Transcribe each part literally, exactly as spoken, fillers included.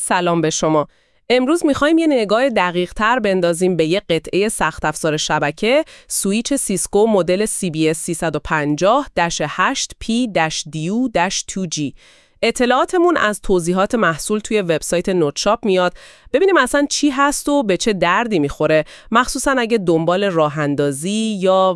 سلام به شما. امروز میخوایم یه نگاه دقیق تر بندازیم به یه قطعه سخت افزار شبکه، سویچ سیسکو مدل سی بی اس سیصد و پنجاه هشت پی دیو دو جی. اطلاعاتمون از توضیحات محصول توی وبسایت نوتشاپ میاد. ببینیم اصلا چی هست و به چه دردی میخوره، مخصوصا اگه دنبال راه اندازی یا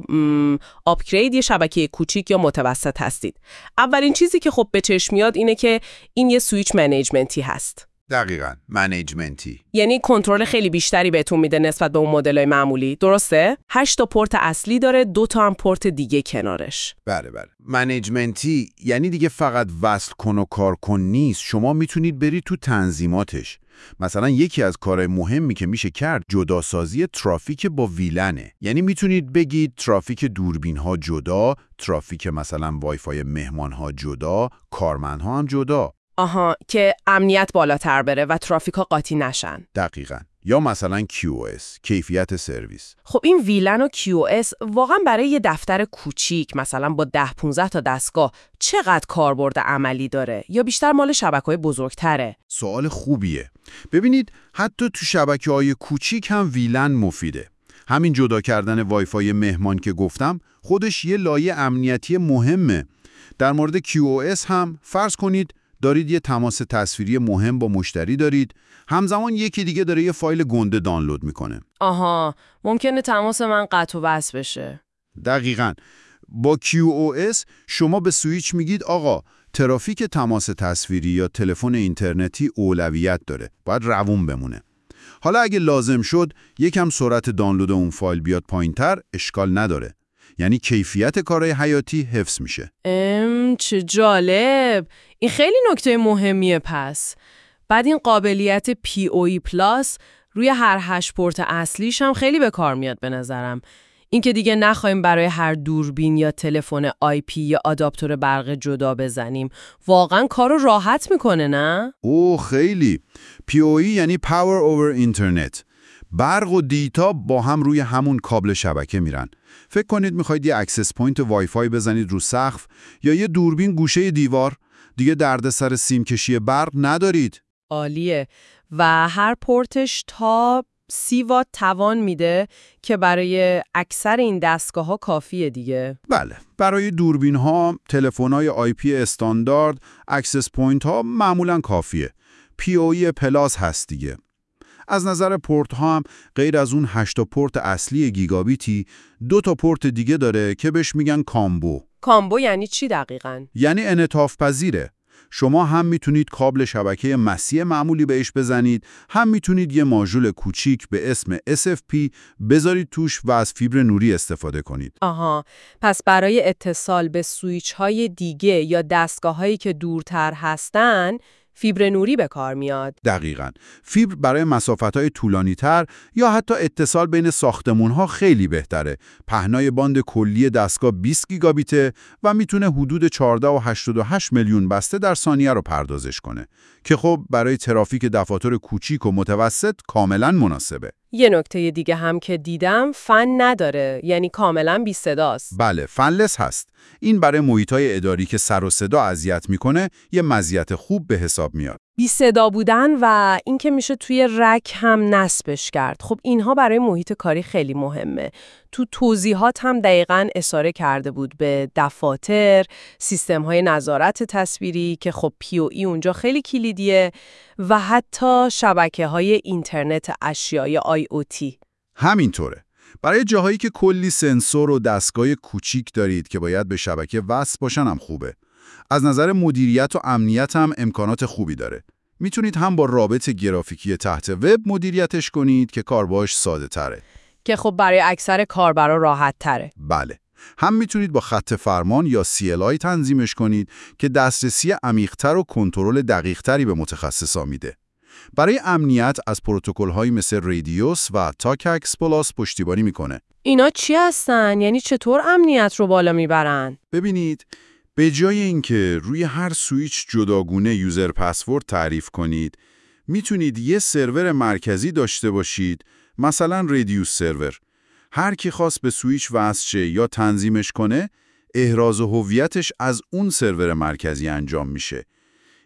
آپگرید یه شبکه کوچیک یا متوسط هستید. اولین چیزی که خب به چشم میاد اینه که این یه سویچ منیجمنتی هست. دقیقاً، منیجمنتی. یعنی کنترل خیلی بیشتری بهتون میده نسبت به اون مدل‌های معمولی، درسته؟ هشت تا پورت اصلی داره، دو تا هم پورت دیگه کنارش. بله بله. منیجمنتی یعنی دیگه فقط وصل کن و کار کن نیست، شما میتونید برید تو تنظیماتش. مثلا یکی از کارهای مهمی که میشه کرد جداسازی ترافیک با ویلنه. یعنی میتونید بگید ترافیک دوربین ها جدا، ترافیک مثلا وای فای مهمان ها جدا، کارمندها هم جدا. آها، که امنیت بالاتر بره و ترافیک ها قاطی نشن. دقیقاً. یا مثلا کیو او اس، کیفیت سرویس. خب این ویلن و کیو او اس واقعا برای یه دفتر کوچیک مثلا با ده پانزده تا دستگاه چقدر کاربرد عملی داره یا بیشتر مال شبکه‌های بزرگتره؟ سوال خوبیه. ببینید حتی تو شبکه‌های کوچیک هم ویلن مفیده. همین جدا کردن وای فای مهمان که گفتم خودش یه لایه امنیتی مهمه. در مورد کیو او اس هم فرض کنید دارید یه تماس تصویری مهم با مشتری دارید، همزمان یکی دیگه داره یه فایل گنده دانلود میکنه. آها، ممکنه تماس من قطع و وصل بشه. دقیقاً. با کیو او اس شما به سویچ میگید آقا ترافیک تماس تصویری یا تلفن اینترنتی اولویت داره، باید روون بمونه. حالا اگه لازم شد یکم سرعت دانلود اون فایل بیاد پایینتر، اشکال نداره. یعنی کیفیت کارهای حیاتی حفظ میشه. ام چه جالب. این خیلی نکته مهمیه. پس بعد این قابلیت پی او ای پلاس روی هر هشت پورت اصلیش هم خیلی به کار میاد به نظرم. این که دیگه نخوایم برای هر دوربین یا تلفن آی پی یا آداپتور برق جدا بزنیم. واقعا کارو راحت میکنه، نه؟ اوه خیلی. پی او ای یعنی Power over Internet. برق و دیتا با هم روی همون کابل شبکه میرن. فکر کنید میخواید یه اکسس پوینت وای فای بزنید رو سقف یا یه دوربین گوشه دیوار، دیگه دردسر سیم کشی برق ندارید. عالیه. و هر پورتش تا سی وات توان میده که برای اکثر این دستگاه ها کافیه دیگه. بله، برای دوربین ها، تلفن های آی پی استاندارد، اکسس پوینت ها معمولاً کافیه. پی او ای پلاس هست دیگه. از نظر پورت ها هم غیر از اون هشت تا پورت اصلی گیگابیتی، دو تا پورت دیگه داره که بهش میگن کامبو. کامبو یعنی چی دقیقاً؟ یعنی انعطاف پذیره. شما هم میتونید کابل شبکه مسیح معمولی بهش بزنید، هم میتونید یه ماژول کوچیک به اسم اس اف پی بذارید توش و از فیبر نوری استفاده کنید. آها، پس برای اتصال به سویچ های دیگه یا دستگاه هایی که دورتر هستن فیبر نوری به کار میاد. دقیقاً. فیبر برای مسافت‌های طولانی‌تر یا حتی اتصال بین ساختمان‌ها خیلی بهتره. پهنای باند کلی دستگاه بیست گیگابیته و میتونه حدود چهارده و هشتاد و هشت میلیون بسته در ثانیه رو پردازش کنه که خب برای ترافیک دفاتر کوچیک و متوسط کاملاً مناسبه. یه نکته دیگه هم که دیدم فن نداره، یعنی کاملاً بی صداست. بله، فنلس هست. این برای محیط‌های اداری که سر و صدا اذیت میکنه یه مزیت خوب به حساب میاد. بی صدا بودن و این که میشه توی رک هم نصبش کرد. خب اینها برای محیط کاری خیلی مهمه. تو توضیحات هم دقیقاً اشاره کرده بود به دفاتر، سیستم‌های نظارت تصویری که خب پی او ای اونجا خیلی کلیدیه و حتی شبکه‌های اینترنت اشیا یا آی او تی. همینطوره. برای جاهایی که کلی سنسور و دستگاه کوچیک دارید که باید به شبکه وصل باشن هم خوبه. از نظر مدیریت و امنیت هم امکانات خوبی داره. میتونید هم با رابط گرافیکی تحت وب مدیریتش کنید که کار باش ساده تره. که خب برای اکثر کاربرا راحت تره. بله. هم میتونید با خط فرمان یا سی ال آی تنظیمش کنید که دسترسی عمیق‌تر و کنترل دقیق‌تری به متخصصا میده. برای امنیت از پروتکل‌هایی مثل ریدیوس و تاکاکس پلاس پشتیبانی میکنه. اینا چی هستن؟ یعنی چطور امنیت رو بالا میبرن؟ ببینید، به جای اینکه روی هر سویچ جداگونه یوزر پسورد تعریف کنید، میتونید یه سرور مرکزی داشته باشید، مثلا ریدیوس سرور. هر کی خواست به سویچ وصل شه یا تنظیمش کنه، احراز هویتش از اون سرور مرکزی انجام میشه.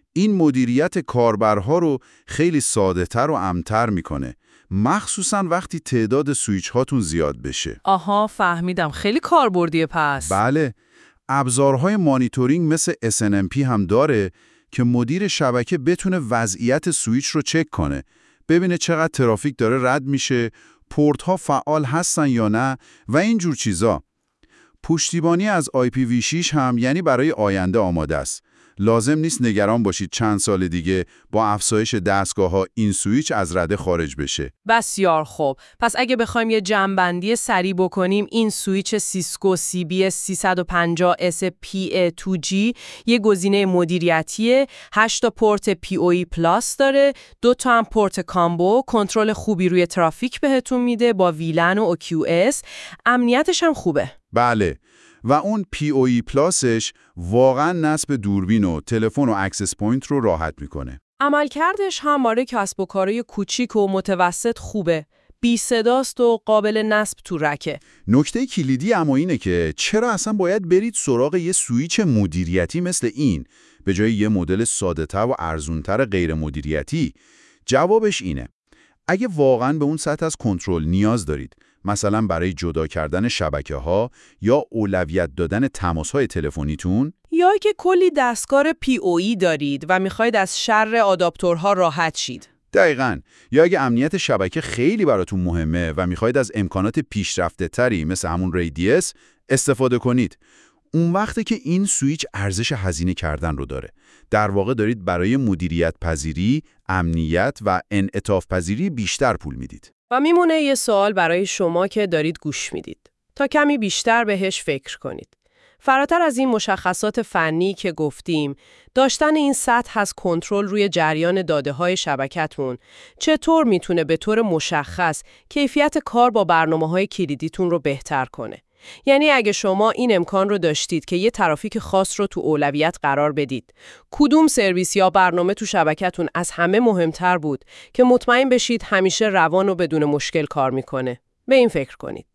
این مدیریت کاربرها رو خیلی ساده‌تر و امن‌تر میکنه، مخصوصاً وقتی تعداد سویچ هاتون زیاد بشه. آها فهمیدم، خیلی کاربردیه پس. بله، ابزارهای مانیتورینگ مثل اس ان ام پی هم داره که مدیر شبکه بتونه وضعیت سویچ رو چک کنه، ببینه چقدر ترافیک داره رد میشه، پورت ها فعال هستن یا نه و این جور چیزا. پشتیبانی از آی پی وی شش هم یعنی برای آینده آماده است. لازم نیست نگران باشید چند سال دیگه با افزایش دستگاه‌ها این سویچ از رده خارج بشه. بسیار خوب. پس اگه بخوایم یه جمع‌بندی سریع بکنیم، این سویچ سیسکو سی بی اس سیصد و پنجاه اس پی ای دو جی یه گزینه مدیریتیه، هشت تا پورت پی او ای پلاس داره، دو تا هم پورت کامبو، کنترل خوبی روی ترافیک بهتون میده با ویلن و او کیو اس، امنیتش هم خوبه. بله، و اون پی او ای پلاسش واقعا نصب دوربین و تلفن و اکسس پوینت رو راحت میکنه. عملکردش هم برای کسب و کارهای کوچیک و متوسط خوبه. بی صداست و قابل نصب تو رکه. نکته کلیدی اما اینه که چرا اصلا باید برید سراغ یه سویچ مدیریتی مثل این به جای یه مدل ساده‌تر و ارزونتر غیر مدیریتی؟ جوابش اینه: اگه واقعا به اون سطح از کنترل نیاز دارید، مثلا برای جدا کردن شبکه‌ها یا اولویت دادن تماس‌های تلفنیتون، یا که کلی دستگاه پی او ای دارید و میخواید از شر آداپتورها راحت شید. دقیقاً، یا اگه امنیت شبکه خیلی براتون مهمه و میخواید از امکانات پیشرفته‌تری مثل همون ریدیس استفاده کنید، اون وقته که این سویچ ارزش هزینه کردن رو داره. در واقع دارید برای مدیریت پذیری، امنیت و انعطاف پذیری بیشتر پول میدید. و میمونه یه سوال برای شما که دارید گوش میدید. تا کمی بیشتر بهش فکر کنید. فراتر از این مشخصات فنی که گفتیم، داشتن این سطح از کنترل روی جریان داده‌های شبکتون چطور میتونه به طور مشخص کیفیت کار با برنامه‌های کلیدیتون رو بهتر کنه؟ یعنی اگه شما این امکان رو داشتید که یه ترافیک خاص رو تو اولویت قرار بدید، کدوم سرویس یا برنامه تو شبکتون از همه مهمتر بود که مطمئن بشید همیشه روان و بدون مشکل کار میکنه؟ به این فکر کنید.